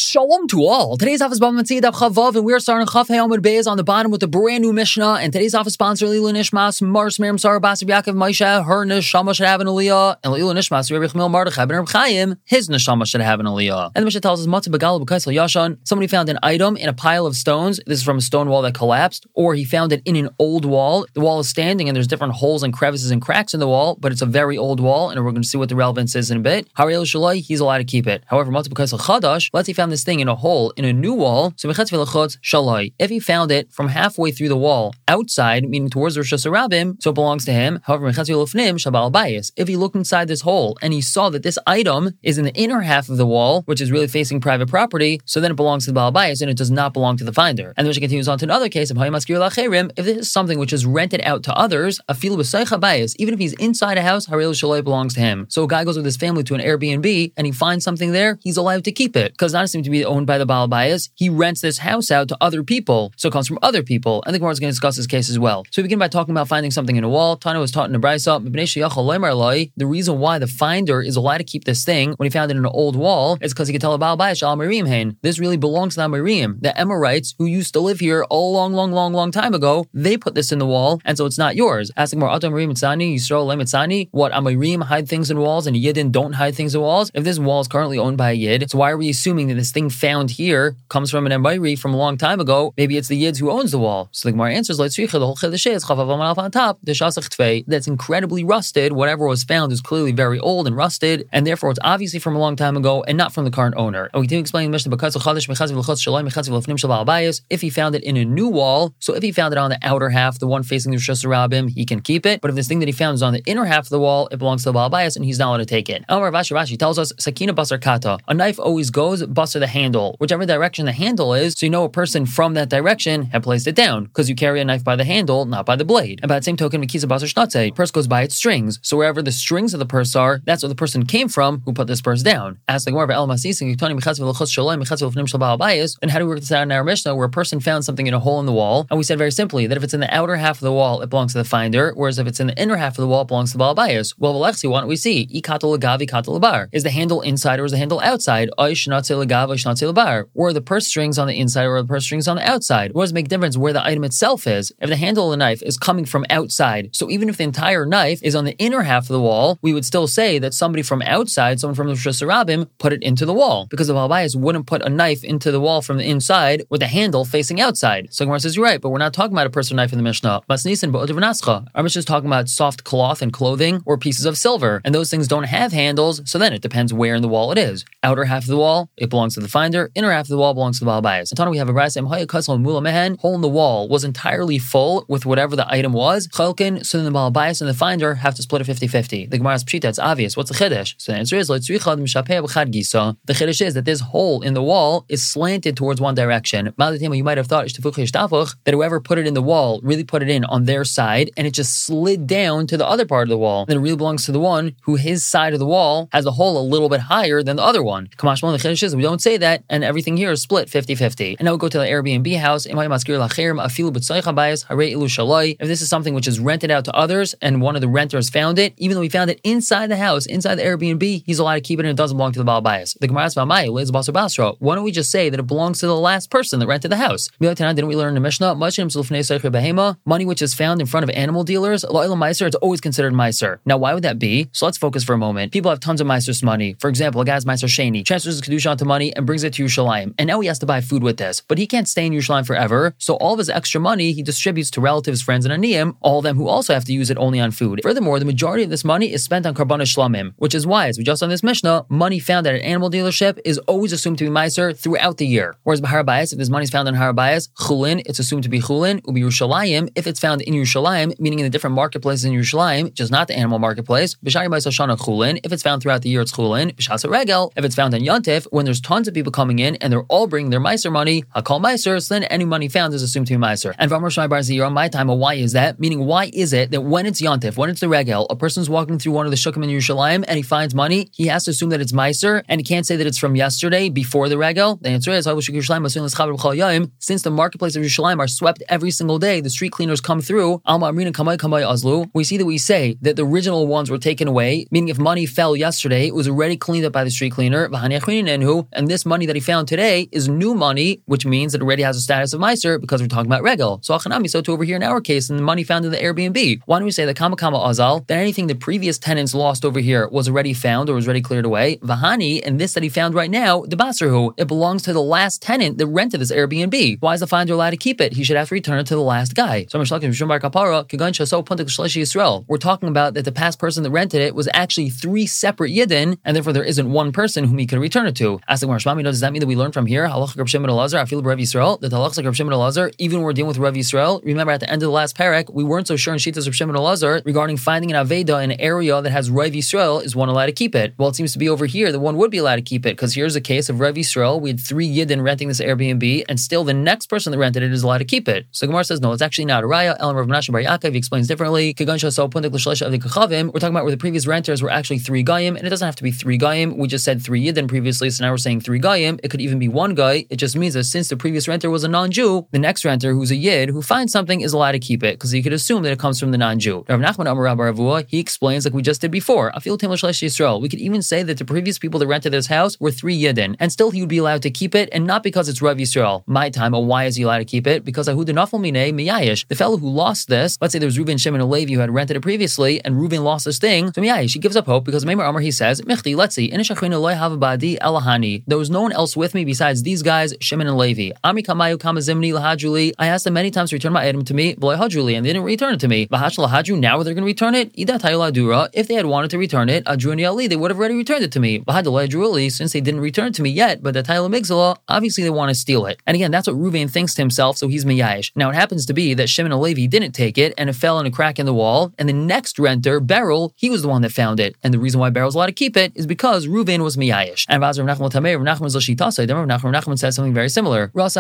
Shalom to all. Today's office Bava Metzia Daf Chavav, and we're starting Chaf Hey Amud Beis on the bottom with a brand new Mishnah. And today's office sponsor Leilu Nishmas Mars Miriam Sarah Basar Yaakov Moshe. Her neshama should have an aliyah, and Leilu Nishmas Rabbi Chmil Mardechai ben Reb Chaim. His neshama should have an aliyah. And the Mishnah tells us Matzah Begal B'Kaisel Yashan. Somebody found an item in a pile of stones. This is from a stone wall that collapsed, or he found it in an old wall. The wall is standing, and there's different holes and crevices and cracks in the wall, but it's a very old wall, and we're going to see what the relevance is in a bit. Hariel Shalai, he's allowed to keep it. However, Matzah Bekaisel Chadash, let's say he found this thing in a hole in a new wall, so Shalai. If he found it from halfway through the wall outside, meaning towards Rosh Hashanah, so it belongs to him. However, if he looked inside this hole and he saw that this item is in the inner half of the wall, which is really facing private property, so then it belongs to the Baal Bayis and it does not belong to the finder. And then she continues on to another case of if this is something which is rented out to others, even if he's inside a house, Shalai belongs to him. So a guy goes with his family to an Airbnb and he finds something there, he's allowed to keep it, because it doesn't seem to be owned by the Baal Bayis. He rents this house out to other people, so it comes from other people. And the Gemara is going to discuss this case as well. So we begin by talking about finding something in a wall. Tana was taught in the Brisa. The reason why the finder is allowed to keep this thing when he found it in an old wall is because he could tell a Baal Bayis Al Marim Hain. This really belongs to the Marim, the Emorites who used to live here a long time ago. They put this in the wall, and so it's not yours. Asking more Atam Marim Mitzani, Yisrael Lem Mitzani. What, Amarim hide things in walls and Yidden don't hide things in walls? If this wall is currently owned by a Yid, so why are we assuming that this thing found here comes from an Emori from a long time ago? Maybe it's the Yids who owns the wall. So the Gemara answers, the whole Chedesh is on top, that's incredibly rusted. Whatever was found is clearly very old and rusted, and therefore it's obviously from a long time ago and not from the current owner. And we continue explaining the Mishnah, if he found it in a new wall, so if he found it on the outer half, the one facing the Rosh Hashanah, he can keep it. But if this thing that he found is on the inner half of the wall, it belongs to the Baal Bayis and he's not allowed to take it. Amar Rashi tells us, Sakina Basar Kata, a knife always goes basar the handle, whichever direction the handle is, so you know a person from that direction had placed it down, because you carry a knife by the handle, not by the blade. And by the same token, Mikisa Basar Shnatze, purse goes by its strings, so wherever the strings of the purse are, that's where the person came from who put this purse down. As the Gemara El Masis and how do we work this out in our Mishnah, where a person found something in a hole in the wall, and we said very simply that if it's in the outer half of the wall, it belongs to the finder, whereas if it's in the inner half of the wall, it belongs to the Baal Bayis. Well, Valexi, why don't we see? Is the handle inside or is the handle outside? Or the purse strings on the inside or the purse strings on the outside? What does it make a difference where the item itself is? If the handle of the knife is coming from outside, so even if the entire knife is on the inner half of the wall, we would still say that somebody from outside, someone from the Rosh Hashanah, put it into the wall, because the Baal Bayis wouldn't put a knife into the wall from the inside with the handle facing outside. So Gemara says, you're right, but we're not talking about a purse or knife in the Mishnah. Our Mishnah is talking about soft cloth and clothing or pieces of silver, and those things don't have handles, so then it depends where in the wall it is. Outer half of the wall, it belongs to the finder. Inner half of the wall belongs to the Baal Bayis. In Tana, we have a Brisa, hole in the wall was entirely full with whatever the item was. Chalkin, so then the Baal Bayis and the finder have to split it 50-50. The Gemara's pshita, it's obvious. What's the chiddush? So the answer is, the chiddush is that this hole in the wall is slanted towards one direction. You might have thought that whoever put it in the wall really put it in on their side, and it just slid down to the other part of the wall. And it really belongs to the one who his side of the wall has a hole a little bit higher than the other one. The chiddush is we don't say that, and everything here is split 50-50. And now we go to the Airbnb house. If this is something which is rented out to others, and one of the renters found it, even though he found it inside the house, inside the Airbnb, he's allowed to keep it and it doesn't belong to the Baal Bayis. The Gemara says, why don't we just say that it belongs to the last person that rented the house? Didn't we learn in the Mishnah? Money which is found in front of animal dealers, it's always considered meiser. Now, why would that be? So let's focus for a moment. People have tons of meiser's money. For example, a guy's meiser sheni transfers his kedusha onto money and brings it to Yerushalayim, and now he has to buy food with this, but he can't stay in Yerushalayim forever, so all of his extra money he distributes to relatives, friends, and aniyim, all of them who also have to use it only on food. Furthermore, the majority of this money is spent on karbanos shlamim, which is why, as we just on this Mishnah, money found at an animal dealership is always assumed to be meiser throughout the year. Whereas Har Bayis, if this money is found in Har Bayis, chulin, it's assumed to be chulin. Ubi Yerushalayim, if it's found in Yerushalayim, meaning in the different marketplaces in Yerushalayim, just not the animal marketplace. B'shari Bayis Hashana chulin, if it's found throughout the year, it's chulin. B'shasa regel, if it's found in Yontif, when there's tons of people coming in and they're all bringing their meiser money, hakol meiser, so then any money found is assumed to be meiser. And V'amar Shmai Bar Zira, my time, why is that? Meaning, why is it that when it's Yontif, when it's the regel, a person's walking through one of the shukim in Yerushalayim and he finds money, he has to assume that it's meiser, and he can't say that it's from yesterday before the regel? The answer is, since the marketplace of Yerushalayim are swept every single day, the street cleaners come through, we see that we say that the original ones were taken away, meaning if money fell yesterday, it was already cleaned up by the street cleaner, and this this money that he found today is new money, which means it already has a status of meiser because we're talking about regel. So achanami, so to over here in our case, and the money found in the Airbnb. Why don't we say that kama azal, that anything the previous tenants lost over here was already found or was already cleared away. Vahani, and this that he found right now, the basarhu, it belongs to the last tenant that rented this Airbnb. Why is the finder allowed to keep it? He should have to return it to the last guy. So we're talking about that the past person that rented it was actually 3 separate yidden, and therefore there isn't one person whom he can return it to. Ask the Gemara, does that mean that we learn from here halacha Rav Shimon Elazar, I feel Rav Yisrael, that the halacha Rav Shimon Elazar, even when we're dealing with Rav Yisrael, remember at the end of the last parak, we weren't so sure in Shitas Rav Shimon Elazar regarding finding an Aveda in an area that has Rav Yisrael, is one allowed to keep it? Well, it seems to be over here that one would be allowed to keep it, because here's a case of Rav Yisrael, we had 3 yidden renting this Airbnb, and still the next person that rented it is allowed to keep it. So Gemara says, no, it's actually not a raya. Elam Rav Menashe Bar Yaakov, he explains differently. We're talking about where the previous renters were actually 3 gayim, and it doesn't have to be 3 gayim. We just said 3 yidden previously, so now we're saying 3 gayim. It could even be 1 guy. It just means that since the previous renter was a non-Jew, the next renter, who's a yid, who finds something, is allowed to keep it, because he could assume that it comes from the non-Jew. Rav Nachman Amar Rav Ravua, he explains like we just did before. We could even say that the previous people that rented this house were 3 yidden, and still he would be allowed to keep it, and not because it's Rav Yisrael. My time, why is he allowed to keep it? Because the fellow who lost this, let's say there was Reuven, Shimon, and Levi who had rented it previously, and Reuven lost this thing, so Miyayish, he gives up hope, because Meimar Amar, he says, Michti, let's see, there was no one else with me besides these guys, Shimon and Levi. Ami kamayu kamazimni lahadjuli. I asked them many times to return my item to me, and they didn't return it to me. Now they're going to return it? If they had wanted to return it, they would have already returned it to me. Since they didn't return it to me yet, but the Tayla Migzala, obviously they want to steal it. And again, that's what Reuven thinks to himself, so he's Miyayish. Now it happens to be that Shimon and Levi didn't take it, and it fell in a crack in the wall, and the next renter, Beryl, he was the one that found it. And the reason why Beryl's allowed to keep it is because Reuven was Miyayish. And Rav Nachman says something very similar. Let's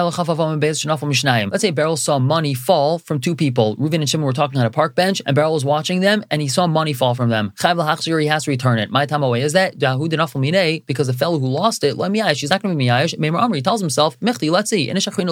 say Beryl saw money fall from 2 people. Reuven and Shimon were talking on a park bench, and Beryl was watching them, and he saw money fall from them. He has to return it. My time away is that because the fellow who lost it, she's not going to be Miyayish. He tells himself, let's see,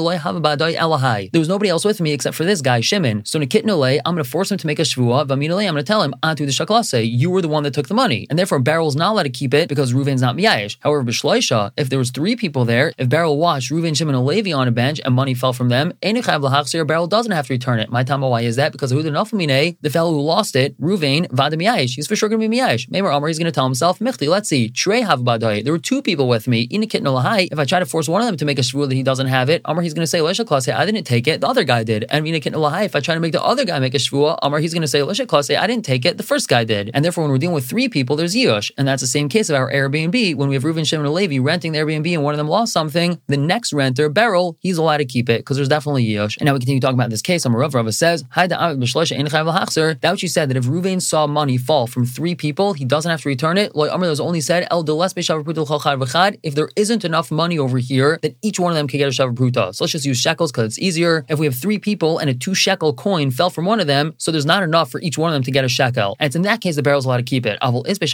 there was nobody else with me except for this guy, Shimon. So I'm going to force him to make a shvuah. I'm going to tell him, you were the one that took the money. And therefore, Beryl's not allowed to keep it because Reuven's not Miyayish. However, B'shloisha, if there was 3 people there, if Beryl watched Reuven, Shimon, and Levi on a bench and money fell from them, Beryl doesn't have to return it. My time, why is that? Because the fellow who lost it, Reuven, Vada Miyayish, he's for sure going to be Miyayish. Meimar Amar, he's going to tell himself, let's see, there were 2 people with me. If I try to force one of them to make a shvuah that he doesn't have it, Amar, he's going to say, I didn't take it, the other guy did. And if I try to make the other guy make a shvuah, Amar, he's going to say, I didn't take it, the first guy did. And therefore, when we're dealing with 3 people, there's Yush. And that's the same case of our Airbnb. When we have Reuven, Shimon, and Levi renting the Airbnb and one of them lost something, the next renter, Beryl, he's allowed to keep it because there's definitely Yush. And now we continue talking about this case. Rav says, that what you said, that if Reuven saw money fall from 3 people, he doesn't have to return it. Like Amar was only said, if there isn't enough money over here, then each one of them can get a shavar pruta. So let's just use shekels because it's easier. If we have 3 people and a 2 shekel coin fell from one of them, so there's not enough for each one of them to get a shekel. And it's in that case the Beryl's allowed to keep it.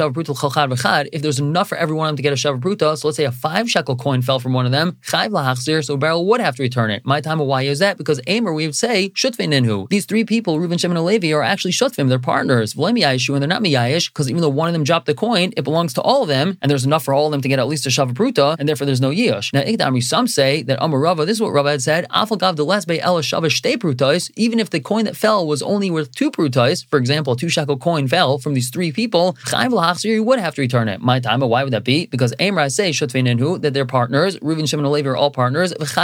If there's enough for every one of them to get a shavar pruta, so let's say a 5 shekel coin fell from one of them, so Beryl would have to return it. My time of why is that? Because Amer, we would say, Shutvin Ninhu. These 3 people, Reuven, Shimon, and Levi, are actually Shutvim, they're partners. And they're not Miyayish, because even though one of them dropped the coin, it belongs to all of them, and there's enough for all of them to get at least a shavar pruta, and therefore there's no Yish. Now, some say that Amar Rava, this is what Rava had said, even if the coin that fell was only worth 2 prutais, for example, a 2 shekel coin fell from these 3 people, you would have to return it. My time, why would that be? Because Amar say that they're partners, Reuven, Shimon, and Levi are all partners, and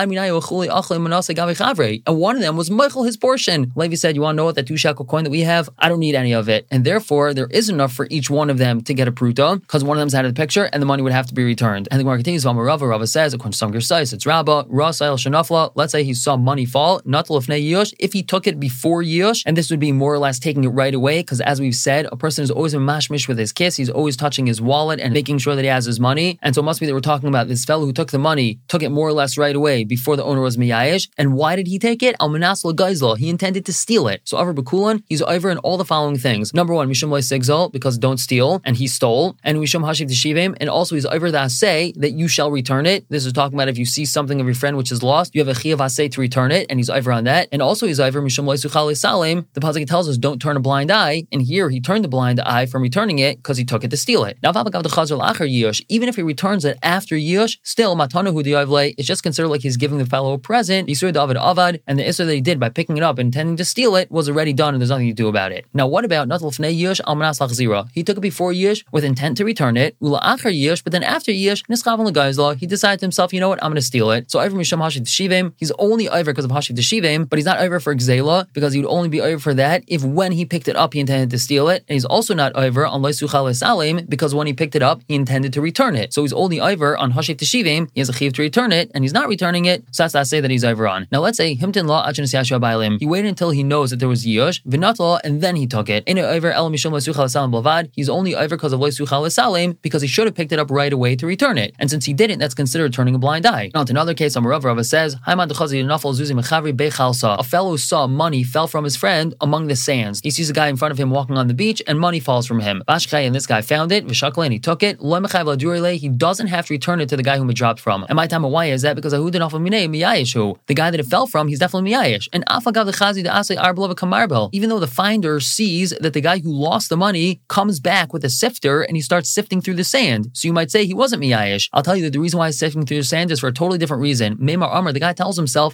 one of them was Michael, his portion. Levi said, you want to know what that 2 shekel coin that we have? I don't need any of it. And therefore, there is enough for each one of them to get a pruta, because one of them's out of the picture, and the money would have to be returned. And the Gemara continues, Rava says, according to some Gersais, it's Rabba, Rasail Shanafla, let's say he saw money fall, if he took it before Yush, and this would be more or less taking it right away, because as we've said, a person is always a mashmish with his kiss, he's always touching his wallet and making sure that he has his money, and so it must be that we're talking about this fellow who took the money, took it more or less right away before the owner was Miyayish. And why did he take it? Al Manasla Geizla, he intended to steal it. So Avar Bekulan, he's over in all the following things. Number 1, Mishum Loi Sigzal, because don't steal, and he stole, and Mishum Hashiv Teshivim, and also he's over the Asay, that you shall return it. This is talking about if you see something of your friend which is lost, you have a Chiyav Asay to return it, and he's over on that. And also he's over Mishum Loi Suchal Salim, the Pasuk tells us don't turn a blind eye, and here he turned the blind eye from returning it because he took it to steal it. Now, even if he returns it after Yush, still Matana Hu Diavle, it's just considered like he's giving the fellow a present, Yisur David Avad, and the Isser that he did by picking it up and intending to steal it was already done and there's nothing to do about it. Now what about Natal Fnei Yush Al Manas Lachzira? He took it before Yush with intent to return it, Ula Achar Yush, but then after Yush, Nischav L'Gaizla, he decided to himself, you know what, I'm going to steal it. So Iver Misham Hashiv Teshivim, he's only Iver because of Hashiv Teshivim, but he's not Iver for Gzela because he would only be Iver for that if when he picked it up he intended to steal it, and he's also not Iver on Leisuchal Salim because when he picked it up he intended to return it. So he's only Iver on Hashiv Teshivim, he has a chiv to return it, and he's not returning it, so that's not say that he's Iver on. Now let's say Himtin La Achanis Yashua Bailim, he waited until he knows that there was Yush, Vinatla, and then he took it. In Iver El Mishum Leisuchal Salim Blavad, he's only Iver because of Leisuchal Salim because he should have picked it up right away to return it. And since he didn't, that's considered turning a blind eye. Now, in another case, Amarav Rava says, a fellow saw money fell from his friend among the sands. He sees a guy in front of him walking on the beach, and money falls from him. And this guy found it, and he took it. He doesn't have to return it to the guy whom it dropped from. And my time, why is that? Because the guy that it fell from, he's definitely miyayish. And even though the finder sees that the guy who lost the money comes back with a sifter and he starts sifting through the sand, so you might say he wasn't miyayish. I'll tell you that the reason why he's sifting through the sand is for a totally different reason. Meimar Amr, the guy tells himself,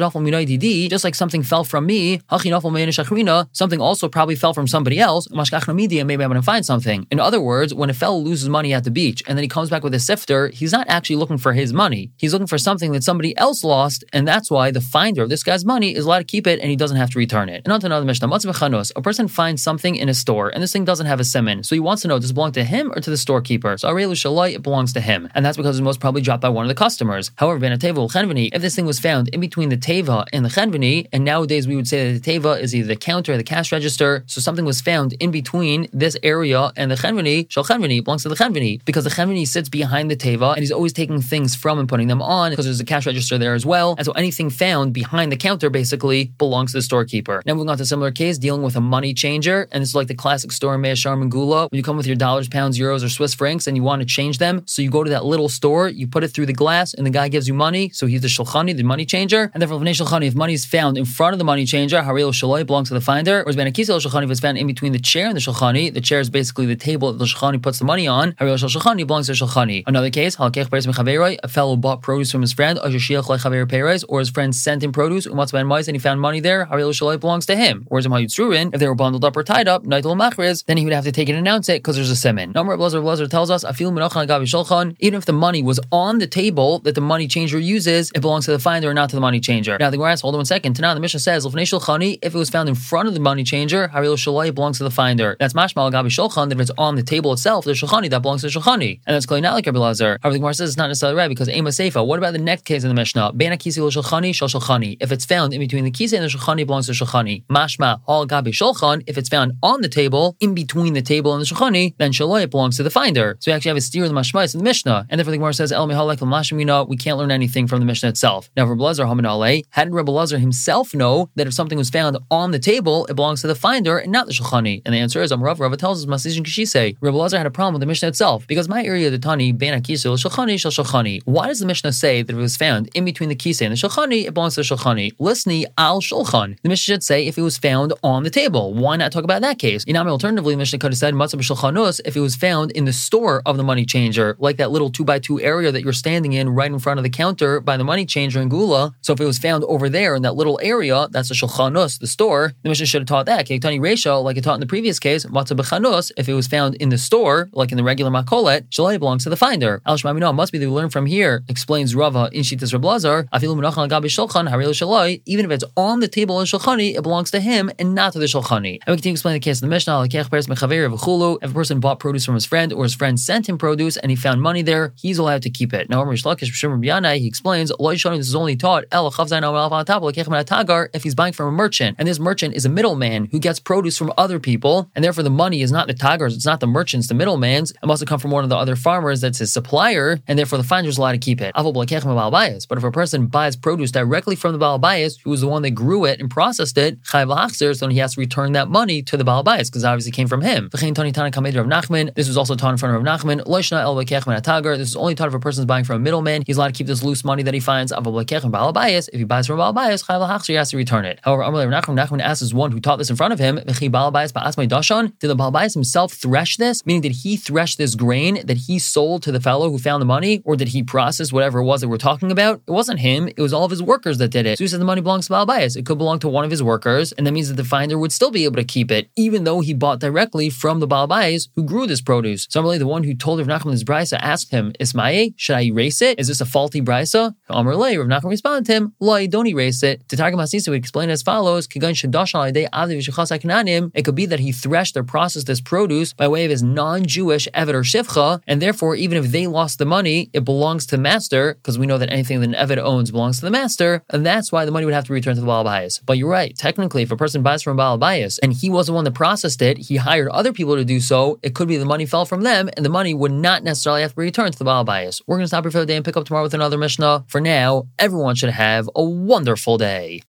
just like something fell from me, something also probably fell from somebody else, maybe I'm going to find something. In other words, when a fellow loses money at the beach and then he comes back with a sifter, he's not actually looking for his money. He's looking for something that somebody else lost, and that's why the finder of this guy's money is allowed to keep it and he doesn't have to return it. And on to another Mishnah, a person finds something in a store and this thing doesn't have a siman, so he wants to know, does it belong to him or to the storekeeper? So it belongs to him, and that's because it was most probably dropped by one of the customers. However, if this thing was found in between the teva and the chenveni, and nowadays we would say that the teva is either the counter or the cash register, so something was found in between this area and the chenveni, belongs to the chenveni, because the chenveni sits behind the teva and he's always taking things from and putting them on because there's a cash register there as well, and so anything found behind the counter basically belongs to the storekeeper. Now moving on to a similar case, dealing with a money changer, and this is like the classic store in Mea Sharm and Gula, when you come with your dollars, pounds, euros, or Swiss francs and you want to change them, so you go to that little store, you put it through the glass, and the guy gives you money, so he's the shulchani, the money changer, and therefore if money is found in front of the money changer, haril shaloi belongs to the finder, whereas benakisel shulchani, if it's found in between the chair and the shulchani, the chair is basically the table that the shulchani puts the money on, haril shulchani belongs to the shulchani. Another case, a fellow bought produce from his friend, or his friend sent him produce, and he found money there, haril shaloi belongs to him. Whereas if they were bundled up or tied up, then he would have to take it and announce it because there's a siman. Rabbi Elazar tells us, even if the money was on the table that the money changer uses, it belongs to the finder and not to the money changer. Now the Gemara asks, hold on 1 second. Tana, the Mishnah says, if it was found in front of the money changer, it belongs to the finder. That's mashma gabi shulchan, that if it's on the table itself, the shulchani, that belongs to the shulchani. And that's clearly not like Rabbi Elazar. However, the Gemara says it's not necessarily right because ema seifa. What about the next case in the Mishnah? Beina kisi shulchani shal shulchani. If it's found in between the kisi and the shulchani, it belongs to the shulchani. Mashma hal gabi shulchan. If it's found on the table, in between the table and the shulchani, then shaloi belongs to the finder. So we actually have a steer of the mashmais in the Mishnah, and therefore the Gemara says el mihalek l'mashmina. We can't learn anything from the Mishnah itself. Now, Rabbi Elazar hamanale, hadn't Rabbi Elazar himself know that if something was found on the table, it belongs to the finder and not the shulchani? And the answer is Rava tells us masizin kishise. Rabbi Elazar had a problem with the Mishnah itself because my area of the tani ben akisul shulchani shal shulchani. Why does the Mishnah say that if it was found in between the kisei and the shulchani, it belongs to the shulchani? Listni al shulchan. The Mishnah should say if it was found on the table. Why not talk about that case? Alternatively, the Mishnah could have said matzah b'shulchanus if it was found in the store of the money changer, like that little 2x2 area that you're standing in right in front of the counter by the money changer in Gula. So if it was found over there in that little area, that's the shulchanus, the store. The Mishnah should have taught that. Kektani Reisha, like it taught in the previous case, matzah b'chanus, if it was found in the store, like in the regular makolet, shalai belongs to the finder. Al Shmamino must be that we learn from here, explains Rava in Shitas Rabbi Elazar, afilu menachan gabi shulchan haril shalai, even if it's on the table in shulchani, it belongs to him and not to the shulchani. And we continue to explain the case of the Mishnah. If a person bought produce from his friend or his friend sent him produce and he found money there, he's allowed to keep it. Now, he explains, this is only taught if he's buying from a merchant, and this merchant is a middleman who gets produce from other people, and therefore the money is not the tagar's, it's not the merchant's, the middleman's. It must have come from one of the other farmers that's his supplier, and therefore the finder is allowed to keep it. But if a person buys produce directly from the Baal Bayis, who was the one that grew it and processed it, so then he has to return that money to the Baal Bayis because obviously it came from him. This was also taught in front of Rav Nachman. This is only taught if a person is buying from a middleman. He's allowed to keep this loose money that he finds. If he buys from Baal Bayis, he has to return it. However, Rav Nachman asks one who taught this in front of him, did the Baal Bayis himself thresh this? Meaning, did he thresh this grain that he sold to the fellow who found found the money, or did he process whatever it was that we're talking about? It wasn't him, it was all of his workers that did it. So he said the money belongs to Baal Bayis. It could belong to one of his workers, and that means that the finder would still be able to keep it, even though he bought directly from the Baal Bayis who grew this produce. Similarly, the one who told Rav Nachman this brisa asked him, Ismaye, should I erase it? Is this a faulty brisa? Amar Lei, Rav Nachman responded to him, Loi, don't erase it. To Targum HaSisa, we explain as follows, it could be that he threshed or processed this produce by way of his non-Jewish Eved or Shivcha, and therefore, even if they lost the money, it belongs to the master, because we know that anything that an Eved owns belongs to the master, and that's why the money would have to return to the Baal Bayis. But you're right, technically, if a person buys from Baal Bayis, and he was the one that processed it, he hired other people to do so, it could be the money fell from them, and the money would not necessarily have to be returned to the Baal Bayis. We're going to stop here for the day and pick up tomorrow with another Mishnah. For now, everyone should have a wonderful day.